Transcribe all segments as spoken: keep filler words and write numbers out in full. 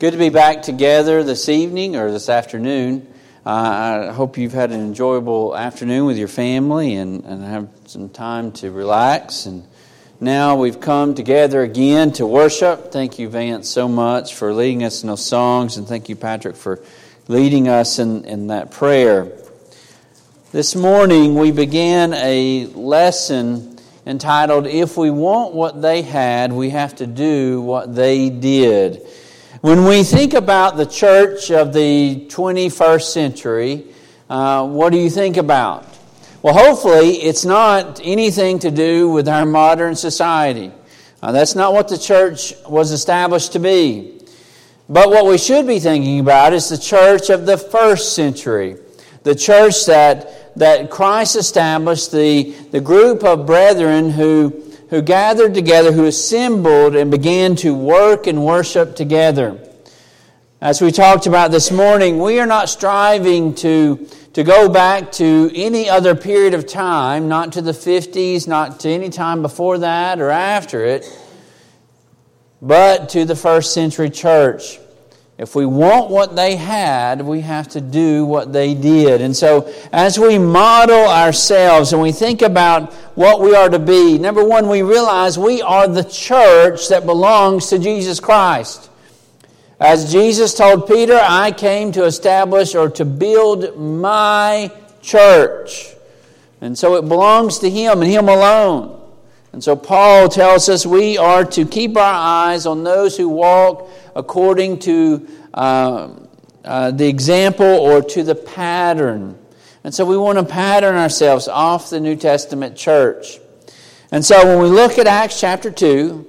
Good to be back together this evening or this afternoon. Uh, I hope you've had an enjoyable afternoon with your family and, and have some time to relax. And now we've come together again to worship. Thank you, Vance, so much for leading us in those songs. And thank you, Patrick, for leading us in, in that prayer. This morning we began a lesson entitled, If We Want What They Had, We Have to Do What They Did. When we think about the church of the twenty-first century, uh, what do you think about? Well, hopefully it's not anything to do with our modern society. Uh, that's not what the church was established to be. But what we should be thinking about is the church of the first century. The church that, that Christ established, the, the group of brethren who who gathered together, who assembled and began to work and worship together. As we talked about this morning, we are not striving to, to go back to any other period of time, not to the fifties, not to any time before that or after it, but to the first century church. If we want what they had, we have to do what they did. And so as we model ourselves and we think about what we are to be, number one, we realize we are the church that belongs to Jesus Christ. As Jesus told Peter, I came to establish or to build my church. And so it belongs to Him and Him alone. And so Paul tells us we are to keep our eyes on those who walk according to uh, uh, the example or to the pattern. And so we want to pattern ourselves off the New Testament church. And so when we look at Acts chapter two,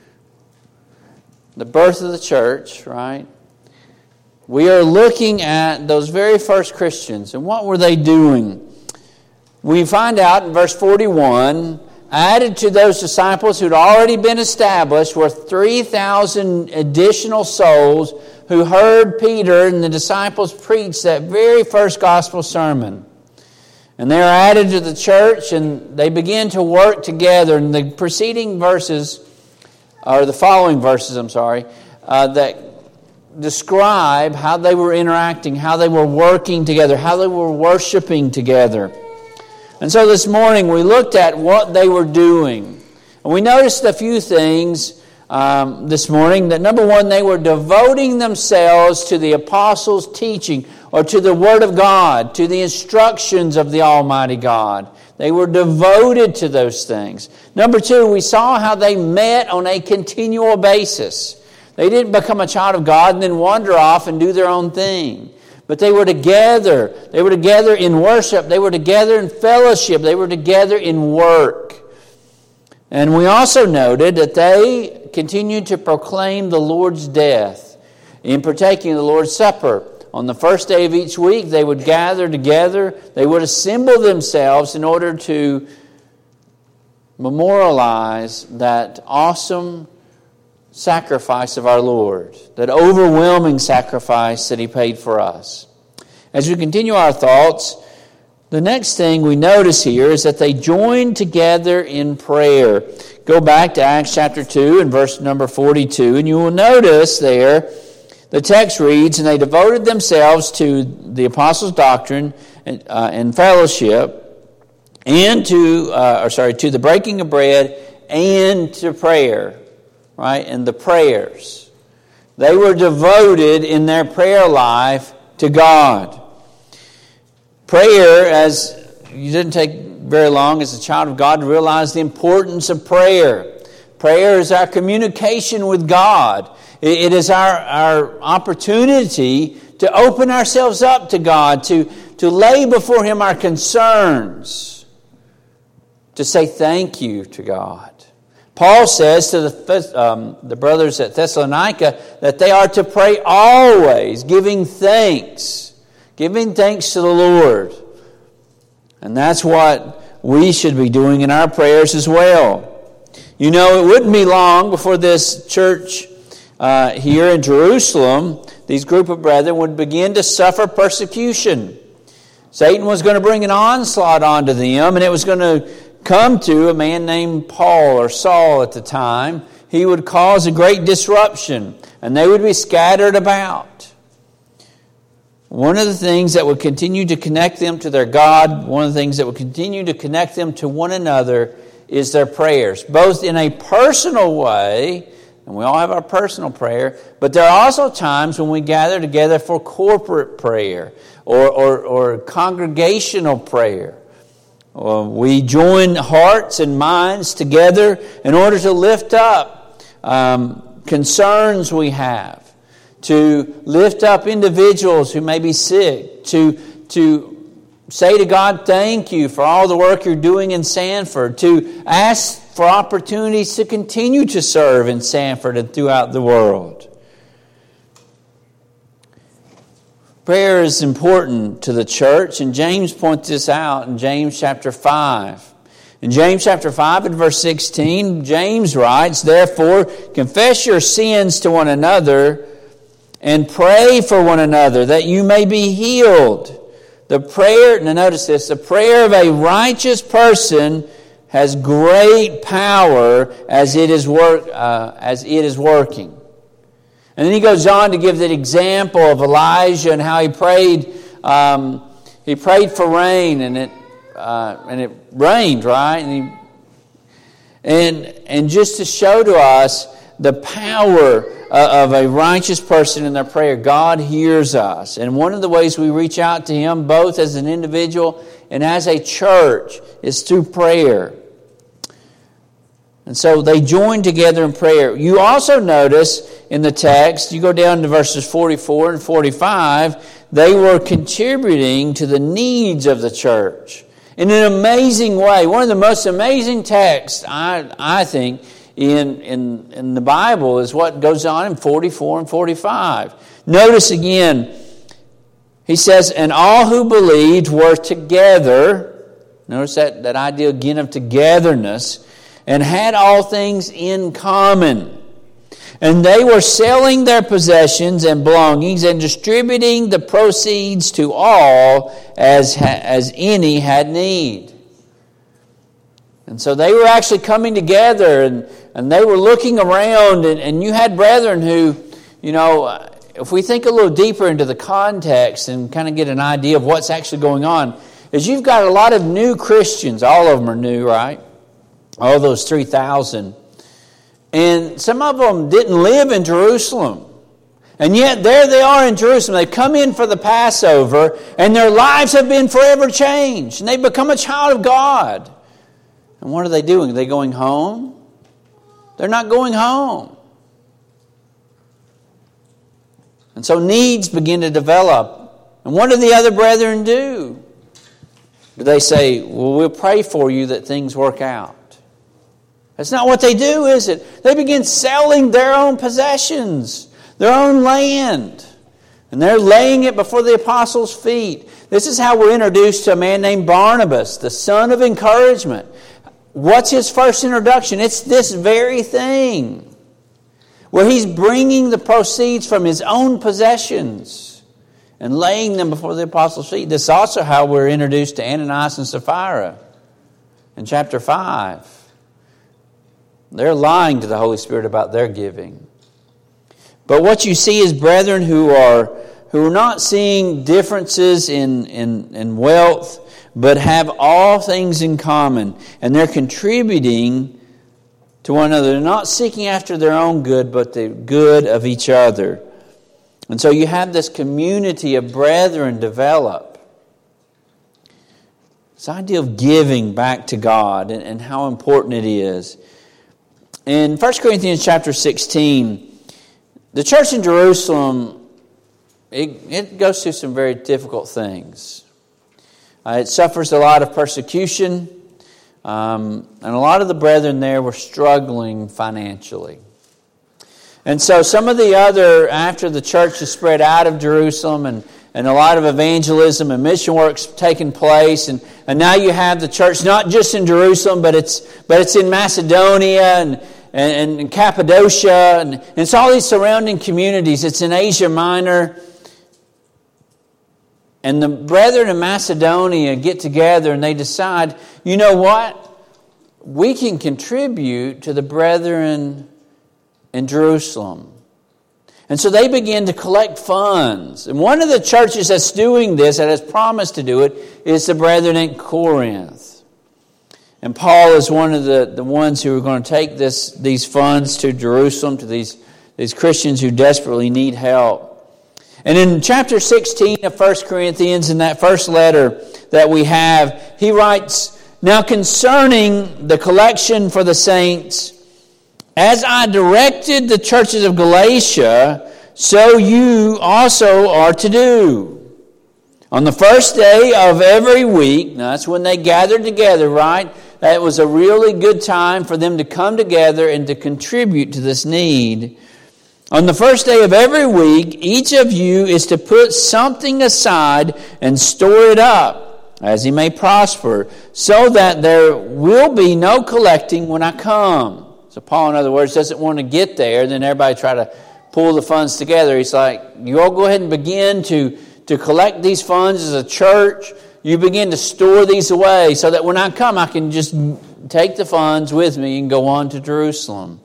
the birth of the church, right? We are looking at those very first Christians and what were they doing? We find out in verse forty-one, added to those disciples who'd already been established were three thousand additional souls who heard Peter and the disciples preach that very first gospel sermon. And they are added to the church and they begin to work together. And the preceding verses, or the following verses, I'm sorry, uh, that describe how they were interacting, how they were working together, how they were worshiping together. And so this morning we looked at what they were doing. And we noticed a few things um, this morning. That number one, they were devoting themselves to the apostles' teaching or to the Word of God, to the instructions of the Almighty God. They were devoted to those things. Number two, we saw how they met on a continual basis. They didn't become a child of God and then wander off and do their own thing. But they were together. They were together in worship. They were together in fellowship. They were together in work. And we also noted that they continued to proclaim the Lord's death in partaking of the Lord's Supper. On the first day of each week, they would gather together. They would assemble themselves in order to memorialize that awesome sacrifice of our Lord, that overwhelming sacrifice that He paid for us. As we continue our thoughts, the next thing we notice here is that they joined together in prayer. Go back to Acts chapter two and verse number forty-two, and you will notice there, the text reads, and they devoted themselves to the apostles' doctrine and, uh, and fellowship, and to, uh, or sorry, to the breaking of bread and to prayer. Right? And the prayers. They were devoted in their prayer life to God. Prayer, as you didn't take very long as a child of God to realize the importance of prayer. Prayer is our communication with God. It is our, our opportunity to open ourselves up to God, to, to lay before Him our concerns, to say thank you to God. Paul says to the, um, the brothers at Thessalonica that they are to pray always, giving thanks, giving thanks to the Lord. And that's what we should be doing in our prayers as well. You know, it wouldn't be long before this church uh, here in Jerusalem, these group of brethren would begin to suffer persecution. Satan was going to bring an onslaught onto them, and it was going to come to a man named Paul or Saul at the time. he would cause a great disruption, and they would be scattered about. One of the things that would continue to connect them to their God, one of the things that would continue to connect them to one another is their prayers, both in a personal way, and we all have our personal prayer, but there are also times when we gather together for corporate prayer or, or, or congregational prayer. Or we join hearts and minds together in order to lift up um, concerns we have, to lift up individuals who may be sick, to, to say to God, thank you for all the work you're doing in Sanford, to ask for opportunities to continue to serve in Sanford and throughout the world. Prayer is important to the church, and James points this out in James chapter five. In James chapter five and verse sixteen, James writes, therefore, confess your sins to one another and pray for one another that you may be healed. The prayer, now notice this, the prayer of a righteous person has great power as it is work uh, as it is working. And then he goes on to give that example of Elijah and how he prayed. Um, he prayed for rain, and it uh, and it rained, right? And he, and and just to show to us the power of a righteous person in their prayer, God hears us. And one of the ways we reach out to Him, both as an individual and as a church, is through prayer. And so they join together in prayer. You also notice in the text, you go down to verses forty-four and forty-five, they were contributing to the needs of the church in an amazing way. One of the most amazing texts, I, I think, in, in, in the Bible is what goes on in forty-four and forty-five. Notice again, he says, and all who believed were together. Notice that, that idea again of togetherness. And had all things in common. And they were selling their possessions and belongings and distributing the proceeds to all as, as any had need. And so they were actually coming together, and, and they were looking around, and, and you had brethren who, you know, if we think a little deeper into the context and kind of get an idea of what's actually going on, is you've got a lot of new Christians. All of them are new, right? All those three thousand. And some of them didn't live in Jerusalem. And yet there they are in Jerusalem. They've come in for the Passover, and their lives have been forever changed. And they've become a child of God. And what are they doing? Are they going home? They're not going home. And so needs begin to develop. And what do the other brethren do? Do they say, well, we'll pray for you that things work out? That's not what they do, is it? They begin selling their own possessions, their own land. And they're laying it before the apostles' feet. This is how we're introduced to a man named Barnabas, the son of encouragement. What's his first introduction? It's this very thing, where he's bringing the proceeds from his own possessions and laying them before the apostles' feet. This is also how we're introduced to Ananias and Sapphira in chapter five. They're lying to the Holy Spirit about their giving. But what you see is brethren who are who are not seeing differences in, in, in wealth, but have all things in common. And they're contributing to one another. They're not seeking after their own good, but the good of each other. And so you have this community of brethren develop. This idea of giving back to God and, and how important it is. In First Corinthians chapter sixteen, the church in Jerusalem, it, it goes through some very difficult things. Uh, it suffers a lot of persecution, um, and a lot of the brethren there were struggling financially. And so some of the other, after the church is spread out of Jerusalem and, and a lot of evangelism and mission work's taking place, and, and now you have the church not just in Jerusalem, but it's but it's in Macedonia and, and, and Cappadocia, and, and it's all these surrounding communities. It's in Asia Minor. And the brethren in Macedonia get together and they decide, you know what? We can contribute to the brethren in Jerusalem. And so they begin to collect funds. And one of the churches that's doing this, that has promised to do it, is the brethren in Corinth. And Paul is one of the, the ones who are going to take this these funds to Jerusalem, to these, these Christians who desperately need help. And in chapter sixteen of First Corinthians, in that first letter that we have, he writes, "Now concerning the collection for the saints, as I directed the churches of Galatia, so you also are to do. On the first day of every week," now that's when they gathered together, right? That was a really good time for them to come together and to contribute to this need. "On the first day of every week, each of you is to put something aside and store it up, as he may prosper, so that there will be no collecting when I come." So Paul, in other words, doesn't want to get there and then everybody try to pull the funds together. He's like, you all go ahead and begin to, to collect these funds as a church. You begin to store these away so that when I come, I can just take the funds with me and go on to Jerusalem.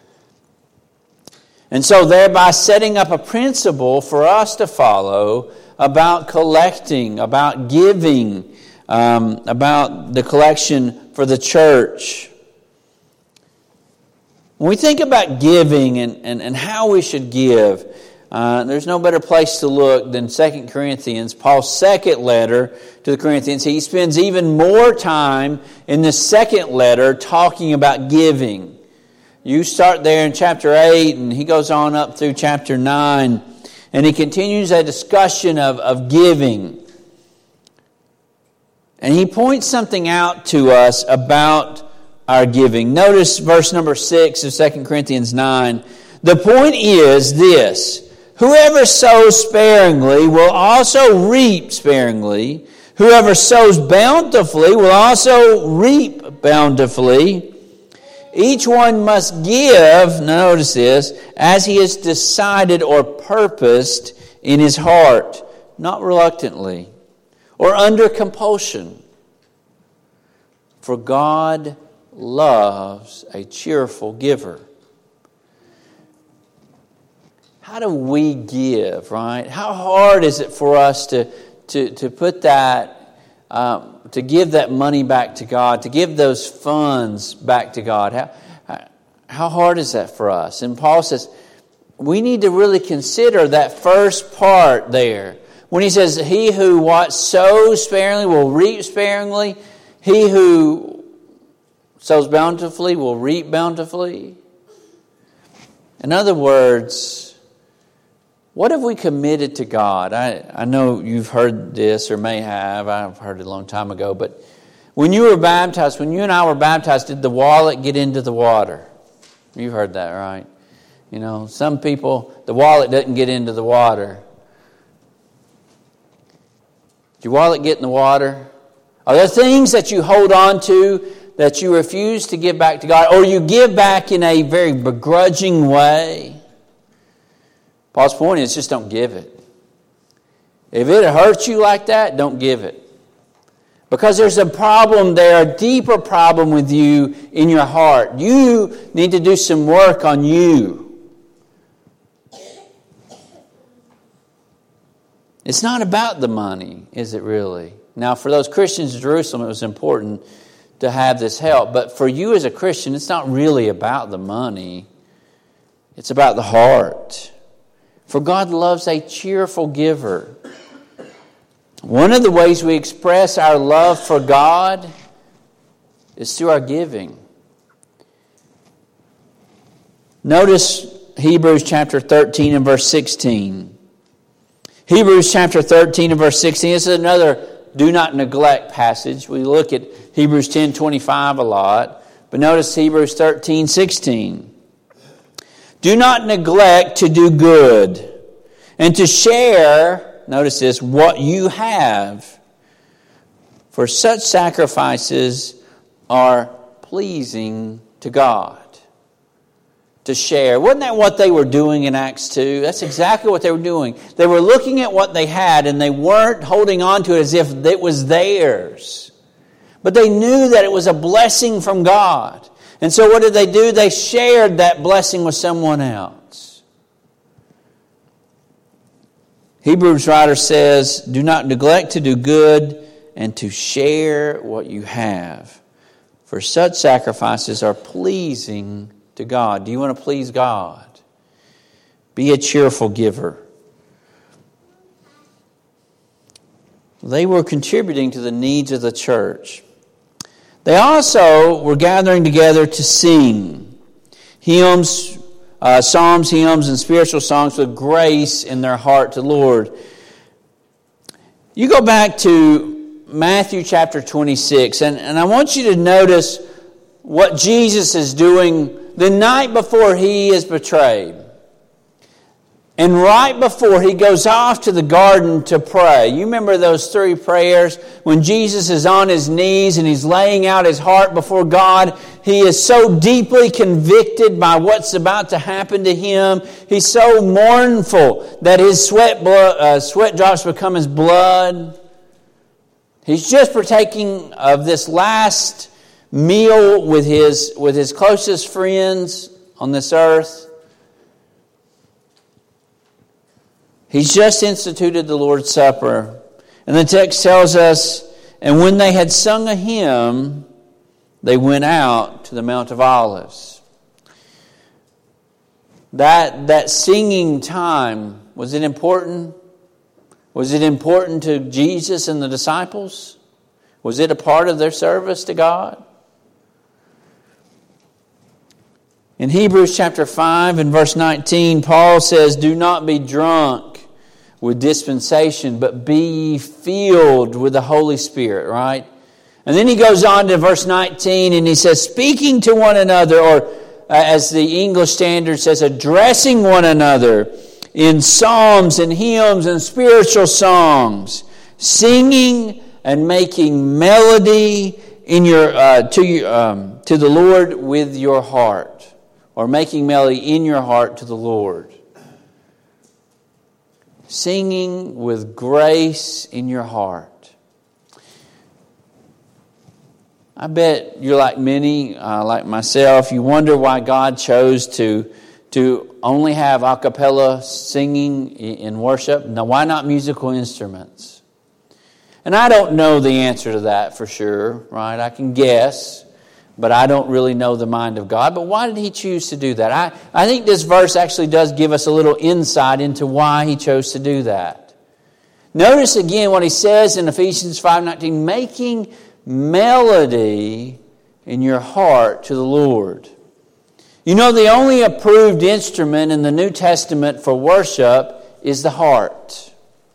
And so thereby setting up a principle for us to follow about collecting, about giving, um, about the collection for the church. When we think about giving and, and, and how we should give, uh, there's no better place to look than Second Corinthians, Paul's second letter to the Corinthians. He spends even more time in the second letter talking about giving. You start there in chapter eight, and he goes on up through chapter nine, and he continues a discussion of, of giving. And he points something out to us about our giving. Notice verse number six of Second Corinthians nine. The point is this: whoever sows sparingly will also reap sparingly. Whoever sows bountifully will also reap bountifully. Each one must give, notice this, as he has decided or purposed in his heart, not reluctantly or under compulsion. For God loves a cheerful giver. How do we give, right? How hard is it for us to, to, to put that, um, to give that money back to God, to give those funds back to God? How, how hard is that for us? And Paul says, we need to really consider that first part there. When he says, he who what sows sparingly will reap sparingly, he who sows bountifully will reap bountifully. In other words, what have we committed to God? I, I know you've heard this or may have. I've heard it a long time ago. But when you were baptized, when you and I were baptized, did the wallet get into the water? You've heard that, right? You know, some people, the wallet doesn't get into the water. Did your wallet get in the water? Are there things that you hold on to that you refuse to give back to God, or you give back in a very begrudging way? Paul's point is just don't give it. If it hurts you like that, don't give it. Because there's a problem there, a deeper problem with you in your heart. You need to do some work on you. It's not about the money, is it really? Now, for those Christians in Jerusalem, it was important to have this help. But for you as a Christian, it's not really about the money. It's about the heart. For God loves a cheerful giver. One of the ways we express our love for God is through our giving. Notice Hebrews chapter thirteen and verse sixteen. Hebrews chapter thirteen and verse sixteen. This is another do not neglect passage. We look at Hebrews ten twenty-five a lot. But notice Hebrews thirteen sixteen. Do not neglect to do good and to share, notice this, what you have. For such sacrifices are pleasing to God. To share. Wasn't that what they were doing in Acts two? That's exactly what they were doing. They were looking at what they had and they weren't holding on to it as if it was theirs. But they knew that it was a blessing from God. And so what did they do? They shared that blessing with someone else. Hebrews writer says, do not neglect to do good and to share what you have, for such sacrifices are pleasing to God. Do you want to please God? Be a cheerful giver. They were contributing to the needs of the church. They also were gathering together to sing hymns, uh, psalms, hymns, and spiritual songs with grace in their heart to the Lord. You go back to Matthew chapter twenty-six, and, and I want you to notice what Jesus is doing the night before He is betrayed. And right before He goes off to the garden to pray. You remember those three prayers when Jesus is on His knees and He's laying out His heart before God. He is so deeply convicted by what's about to happen to Him. He's so mournful that His sweat, blood, uh, sweat drops become His blood. He's just partaking of this last meal with his, with his closest friends on this earth. He's just instituted the Lord's Supper. And the text tells us, and when they had sung a hymn, they went out to the Mount of Olives. That, that singing time, was it important? Was it important to Jesus and the disciples? Was it a part of their service to God? In Hebrews chapter five and verse nineteen, Paul says, do not be drunk with dispensation, but be ye filled with the Holy Spirit, right? And then he goes on to verse nineteen and he says, speaking to one another, or uh, as the English Standard says, addressing one another in psalms and hymns and spiritual songs, singing and making melody in your uh, to your, um, to the Lord with your heart, or making melody in your heart to the Lord. Singing with grace in your heart. I bet you're like many, uh, like myself, you wonder why God chose to, to only have a cappella singing in worship. Now, why not musical instruments? And I don't know the answer to that for sure, right? I can guess, but I don't really know the mind of God. But why did He choose to do that? I, I think this verse actually does give us a little insight into why He chose to do that. Notice again what He says in Ephesians five nineteen, making melody in your heart to the Lord. You know, the only approved instrument in the New Testament for worship is the heart.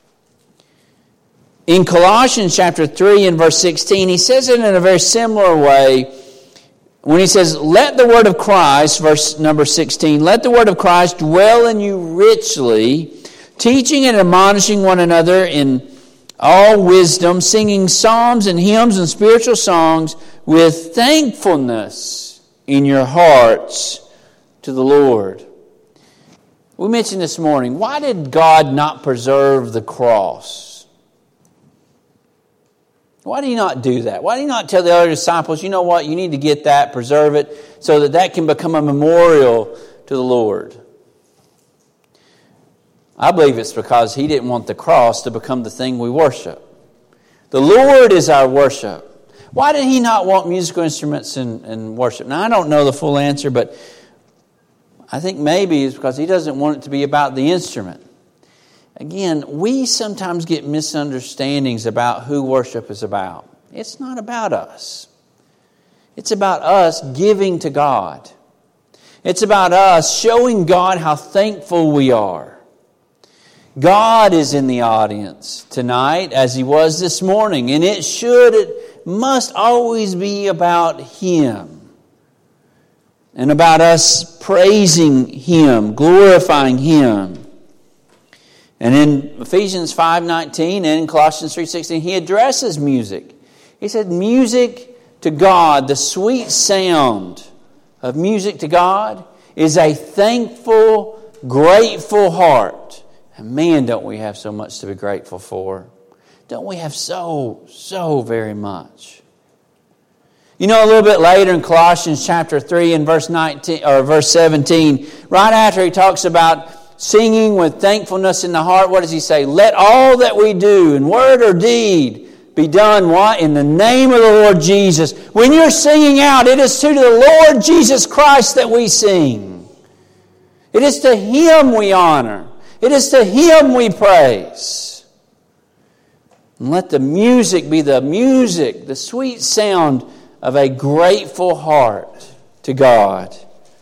In Colossians chapter three and verse sixteen, he says it in a very similar way when he says, let the word of Christ, verse number sixteen, let the word of Christ dwell in you richly, teaching and admonishing one another in all wisdom, singing psalms and hymns and spiritual songs with thankfulness in your hearts to the Lord. We mentioned this morning, why did God not preserve the cross? Why did He not do that? Why did He not tell the other disciples, you know what, you need to get that, preserve it, so that that can become a memorial to the Lord? I believe it's because He didn't want the cross to become the thing we worship. The Lord is our worship. Why did He not want musical instruments in, in worship? Now, I don't know the full answer, but I think maybe it's because He doesn't want it to be about the instrument. Again, we sometimes get misunderstandings about who worship is about. It's not about us. It's about us giving to God. It's about us showing God how thankful we are. God is in the audience tonight as He was this morning. And it should, it must always be about Him. And about us praising Him, glorifying Him. And in Ephesians five nineteen and in Colossians three sixteen, he addresses music. He said, music to God, the sweet sound of music to God is a thankful, grateful heart. And man, don't we have so much to be grateful for. Don't we have so, so very much. You know, a little bit later in Colossians chapter three and verse nineteen or verse seventeen, right after he talks about singing with thankfulness in the heart, what does he say? Let all that we do in word or deed be done what? In the name of the Lord Jesus. When you're singing out, it is to the Lord Jesus Christ that we sing. It is to Him we honor. It is to Him we praise. And let the music be the music, the sweet sound of a grateful heart to God.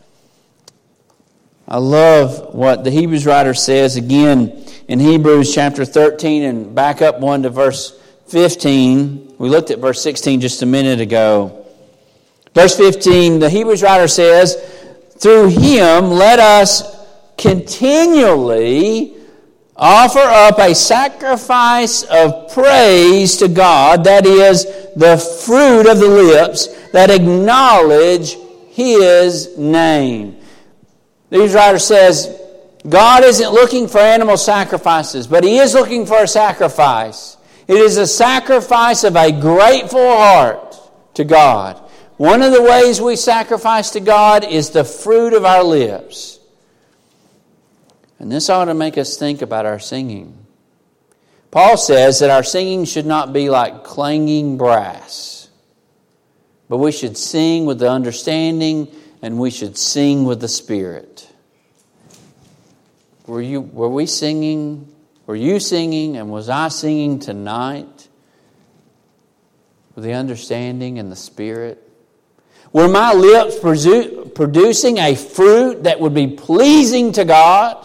I love what the Hebrews writer says again in Hebrews chapter thirteen, and back up one to verse fifteen. We looked at verse sixteen just a minute ago. Verse fifteen, the Hebrews writer says, through Him let us continually offer up a sacrifice of praise to God, that is, the fruit of the lips that acknowledge His name. The Hebrews writer says, God isn't looking for animal sacrifices, but He is looking for a sacrifice. It is a sacrifice of a grateful heart to God. One of the ways we sacrifice to God is the fruit of our lips. And this ought to make us think about our singing. Paul says that our singing should not be like clanging brass, but we should sing with the understanding, and we should sing with the Spirit. Were you, were we singing? Were you singing? And was I singing tonight with the understanding and the Spirit? Were my lips produ- producing a fruit that would be pleasing to God?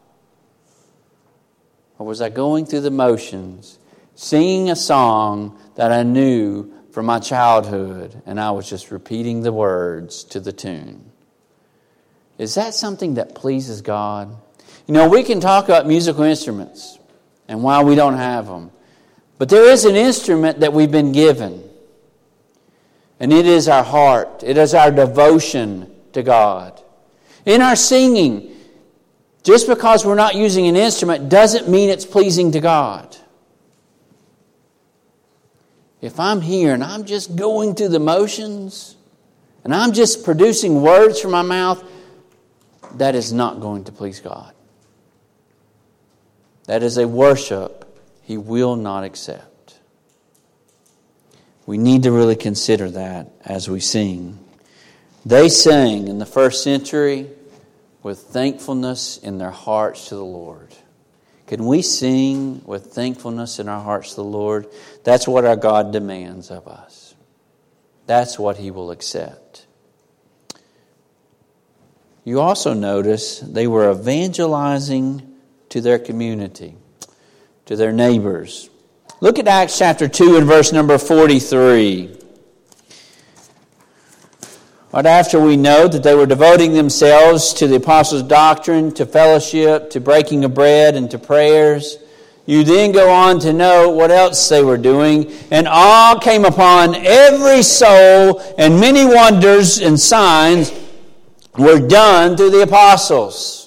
Or was I going through the motions, singing a song that I knew from my childhood, and I was just repeating the words to the tune? Is that something that pleases God? You know, we can talk about musical instruments and why we don't have them. But there is an instrument that we've been given. And it is our heart. It is our devotion to God. In our singing, just because we're not using an instrument doesn't mean it's pleasing to God. If I'm here and I'm just going through the motions and I'm just producing words from my mouth, that is not going to please God. That is a worship He will not accept. We need to really consider that as we sing. They sang in the first century with thankfulness in their hearts to the Lord. Can we sing with thankfulness in our hearts to the Lord? That's what our God demands of us. That's what He will accept. You also notice they were evangelizing to their community, to their neighbors. Look at Acts chapter two and verse number forty-three. Right after we know that they were devoting themselves to the apostles' doctrine, to fellowship, to breaking of bread, and to prayers, you then go on to know what else they were doing. And awe came upon every soul, and many wonders and signs were done through the apostles.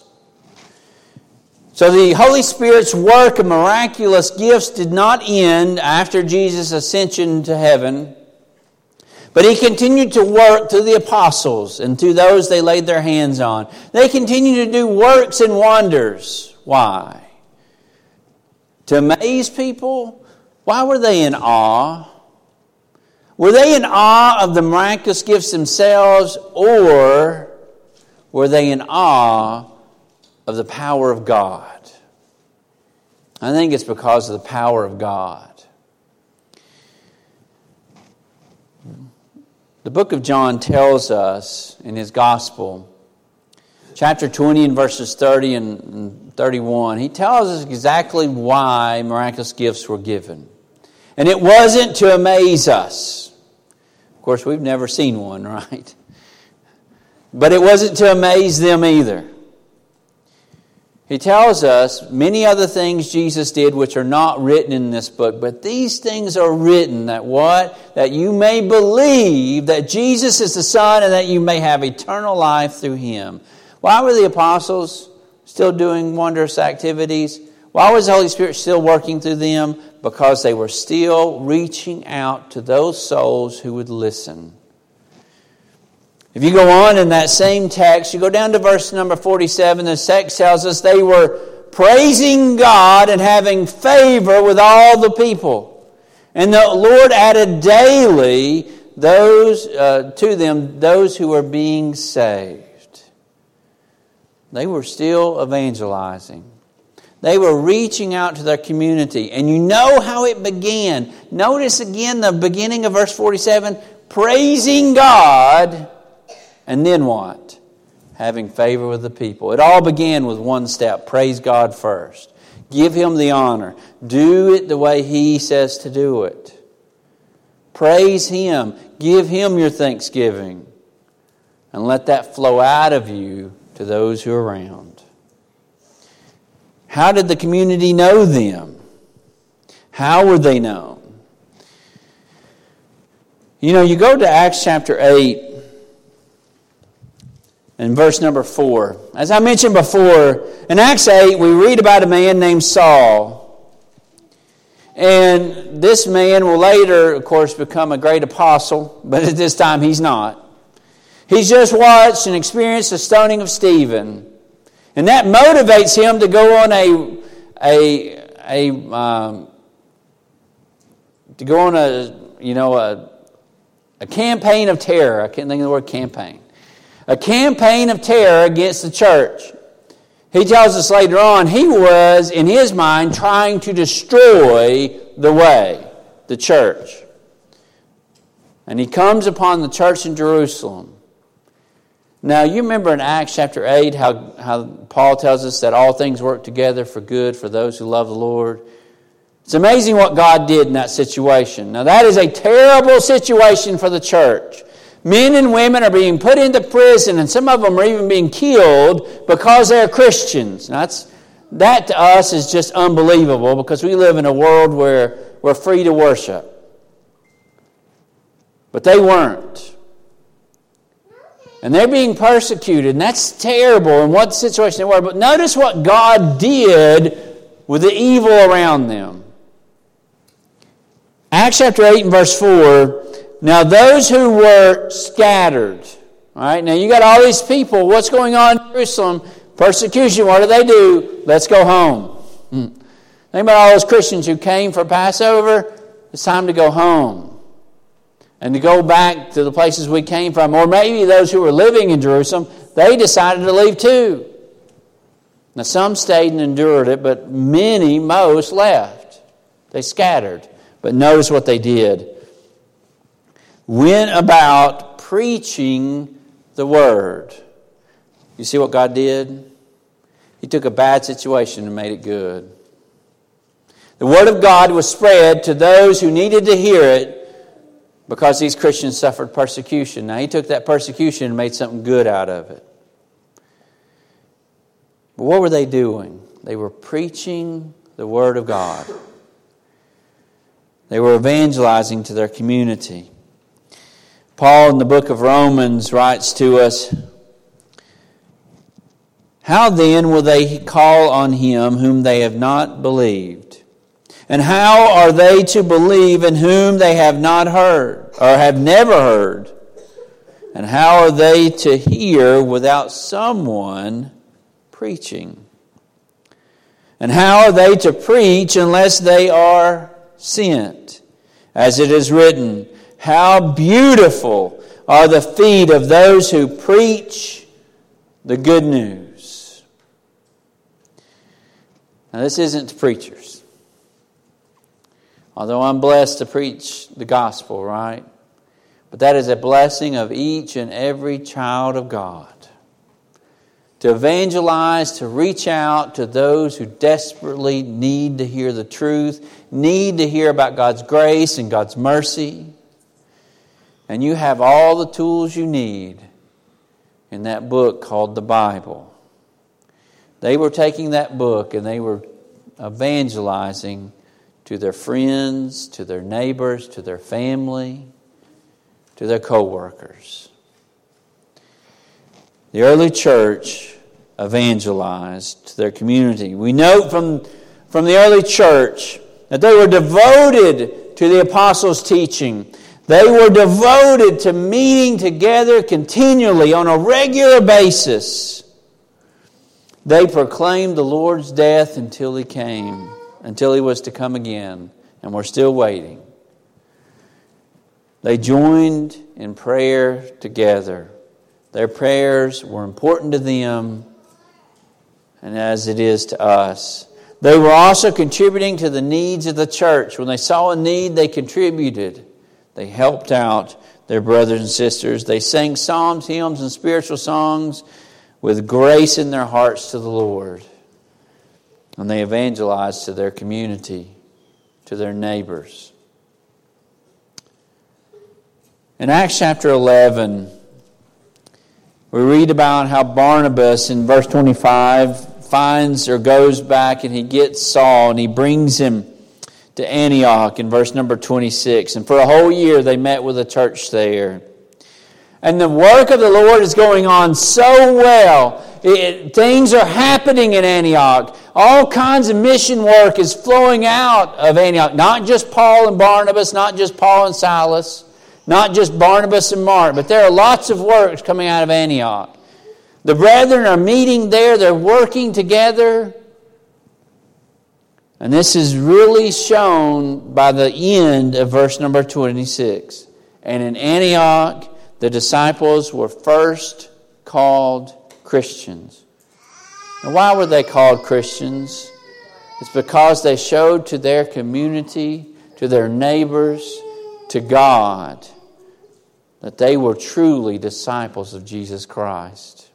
So the Holy Spirit's work of miraculous gifts did not end after Jesus' ascension to heaven, but He continued to work through the apostles and through those they laid their hands on. They continued to do works and wonders. Why? To amaze people? Why were they in awe? Were they in awe of the miraculous gifts themselves, or were they in awe of the power of God? I think it's because of the power of God. The book of John tells us in his gospel, chapter twenty and verses thirty and thirty-one, he tells us exactly why miraculous gifts were given. And it wasn't to amaze us. Of course, we've never seen one, right? But it wasn't to amaze them either. He tells us many other things Jesus did which are not written in this book, but these things are written that what? That you may believe that Jesus is the Son and that you may have eternal life through Him. Why were the apostles still doing wondrous activities? Why was the Holy Spirit still working through them? Because they were still reaching out to those souls who would listen. If you go on in that same text, you go down to verse number forty-seven, the text tells us they were praising God and having favor with all the people. And the Lord added daily those uh, to them, those who were being saved. They were still evangelizing. They were reaching out to their community. And you know how it began. Notice again the beginning of verse forty-seven, praising God. And then what? Having favor with the people. It all began with one step. Praise God first. Give Him the honor. Do it the way He says to do it. Praise Him. Give Him your thanksgiving. And let that flow out of you to those who are around. How did the community know them? How were they known? You know, you go to Acts chapter eight and verse number four. As I mentioned before, in Acts eight we read about a man named Saul. And this man will later, of course, become a great apostle, but at this time he's not. He's just watched and experienced the stoning of Stephen. And that motivates him to go on a, a, a um, to go on a, you know, a, a campaign of terror. I can't think of the word campaign. A campaign of terror against the church. He tells us later on, he was, in his mind, trying to destroy the way, the church. And he comes upon the church in Jerusalem. Now, you remember in Acts chapter eight how, how Paul tells us that all things work together for good for those who love the Lord. It's amazing what God did in that situation. Now, that is a terrible situation for the church. Men and women are being put into prison, and some of them are even being killed because they're Christians. Now, that's, that to us is just unbelievable because we live in a world where we're free to worship. But they weren't. And they're being persecuted, and that's terrible in what situation they were. But notice what God did with the evil around them. Acts chapter eight and verse four, now those who were scattered. All right, now you got all these people. What's going on in Jerusalem? Persecution. What do they do? Let's go home. Hmm. Think about all those Christians who came for Passover. It's time to go home. And to go back to the places we came from. Or maybe those who were living in Jerusalem, they decided to leave too. Now some stayed and endured it, but many, most left. They scattered. But notice what they did. Went about preaching the word. You see what God did? He took a bad situation and made it good. The word of God was spread to those who needed to hear it, because these Christians suffered persecution. Now, He took that persecution and made something good out of it. But what were they doing? They were preaching the Word of God. They were evangelizing to their community. Paul in the book of Romans writes to us, how then will they call on Him whom they have not believed? And how are they to believe in whom they have not heard, or have never heard? And how are they to hear without someone preaching? And how are they to preach unless they are sent? As it is written, how beautiful are the feet of those who preach the good news. Now, this isn't to preachers. Although I'm blessed to preach the gospel, right? But that is a blessing of each and every child of God. To evangelize, to reach out to those who desperately need to hear the truth, need to hear about God's grace and God's mercy. And you have all the tools you need in that book called the Bible. They were taking that book and they were evangelizing to their friends, to their neighbors, to their family, to their co-workers. The early church evangelized to their community. We note from, from the early church that they were devoted to the apostles' teaching. They were devoted to meeting together continually on a regular basis. They proclaimed the Lord's death until He came, until He was to come again. And we're still waiting. They joined in prayer together. Their prayers were important to them, and as it is to us. They were also contributing to the needs of the church. When they saw a need, they contributed. They helped out their brothers and sisters. They sang psalms, hymns, and spiritual songs with grace in their hearts to the Lord. And they evangelized to their community, to their neighbors. In Acts chapter eleven, we read about how Barnabas in verse twenty-five finds or goes back and he gets Saul and he brings him to Antioch in verse number twenty-six. And for a whole year they met with a church there. And the work of the Lord is going on so well. It, things are happening in Antioch. All kinds of mission work is flowing out of Antioch. Not just Paul and Barnabas, not just Paul and Silas, not just Barnabas and Mark, but there are lots of works coming out of Antioch. The brethren are meeting there. They're working together. And this is really shown by the end of verse number twenty-six. And in Antioch, the disciples were first called Christians. And why were they called Christians? It's because they showed to their community, to their neighbors, to God, that they were truly disciples of Jesus Christ.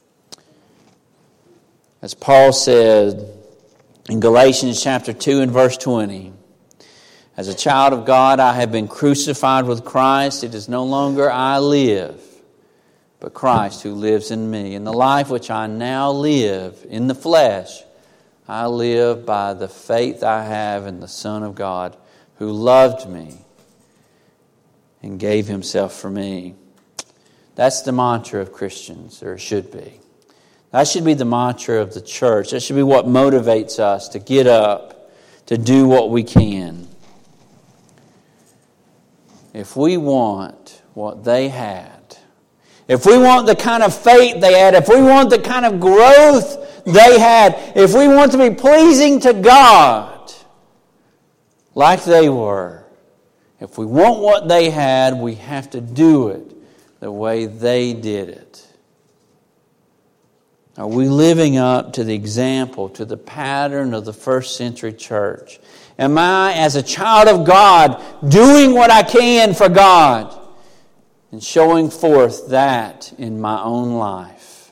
As Paul said in Galatians chapter two and verse twenty, as a child of God, I have been crucified with Christ. It is no longer I live, but Christ who lives in me. In the life which I now live in the flesh, I live by the faith I have in the Son of God, who loved me and gave Himself for me. That's the mantra of Christians, or it should be. That should be the mantra of the church. That should be what motivates us to get up, to do what we can. If we want what they had, if we want the kind of faith they had, if we want the kind of growth they had, if we want to be pleasing to God like they were, if we want what they had, we have to do it the way they did it. Are we living up to the example, to the pattern of the first century church? Am I, as a child of God, doing what I can for God and showing forth that in my own life?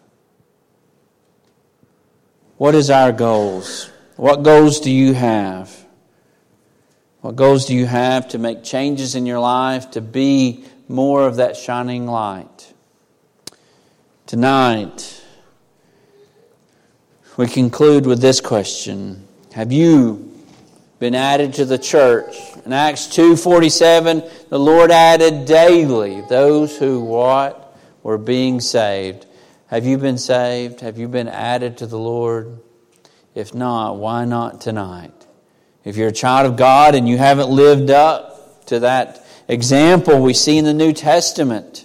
What is our goals? What goals do you have? What goals do you have to make changes in your life, to be more of that shining light? Tonight, we conclude with this question. Have you been added to the church? In Acts two forty-seven, the Lord added daily those who what? Were being saved. Have you been saved? Have you been added to the Lord? If not, why not tonight? If you're a child of God and you haven't lived up to that example we see in the New Testament,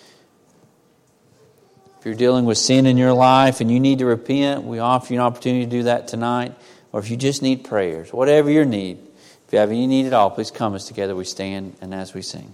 if you're dealing with sin in your life and you need to repent, we offer you an opportunity to do that tonight. Or if you just need prayers, whatever your need, if you have any need at all, please come as together we stand and as we sing.